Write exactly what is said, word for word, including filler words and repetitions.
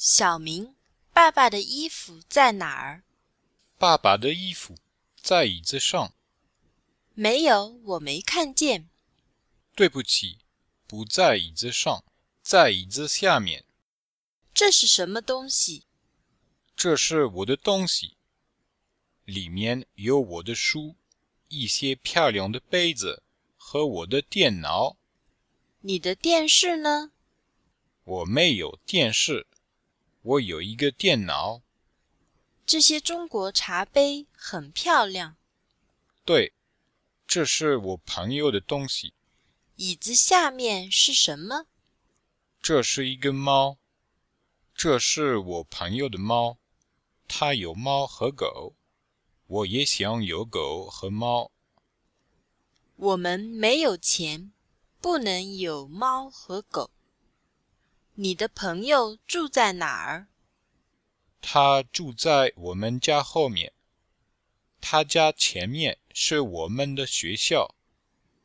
小明，爸爸的衣服在哪儿？ 爸爸的衣服在椅子上。 没有，我没看见。 对不起，不在椅子上，在椅子下面。 这是什么东西？ 这是我的东西，里面有我的书，一些漂亮的杯子和我的电脑。 你的电视呢？ 我没有电视，我有一个电脑。 这些中国茶杯很漂亮。 对，这是我朋友的东西。 椅子下面是什么？ 这是一个猫，这是我朋友的猫，他有猫和狗，我也想有狗和猫。 我们没有钱，不能有猫和狗。你的朋友住在哪儿？ 他住在我们家后面，他家前面是我们的学校。